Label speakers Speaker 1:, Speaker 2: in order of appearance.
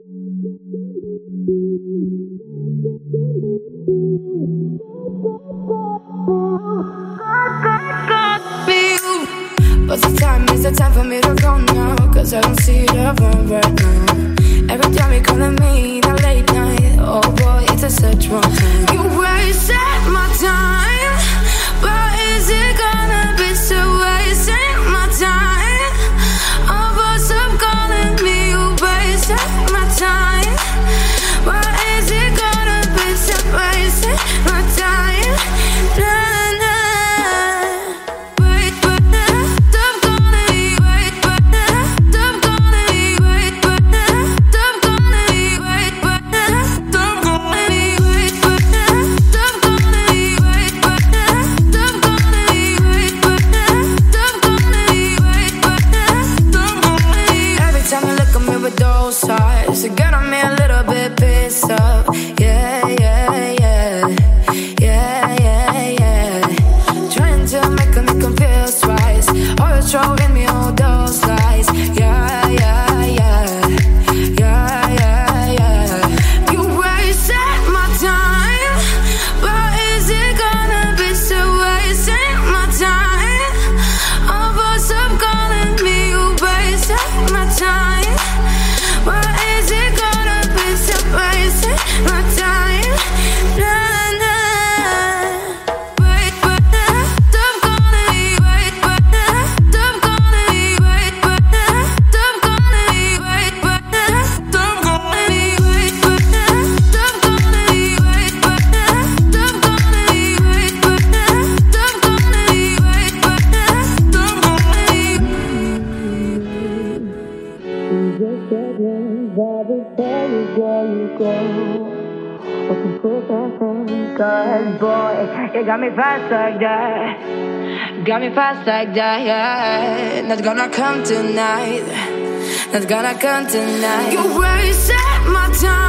Speaker 1: What's the time? Is the time for me to go now? Cause I don't see the phone right now. Every time you're calling me, the late night. Oh boy, it's a such wrong time. You wasted my time, but is it gonna be still wasting my time? Oh boy, stop calling me. You wasted my time, but is it gonna be still wasting my time? Nah, nah. So get on me a little bit pissed off. Yeah, yeah, yeah. Yeah, yeah, yeah. Trying to make me feel twice. Always throwing me all those lies. Yeah, yeah, yeah. Yeah, yeah, yeah. You wasted my time, but is it gonna be still wasting my time? Oh, but stop calling me. You wasted my time. What is it gonna be so wasting my time? Nah, nah. Wait, stop calling me. Wait, stop calling me. Wait, stop calling me. Wait, stop calling me. Wait, stop calling me. Wait, stop calling me. Wait, stop calling me. Wait, stop calling me. But before you go, I can put that thing. Cause boy, you got me fast like that. Got me fast like that, yeah. Not gonna come tonight. Not gonna come tonight. You wasted my time.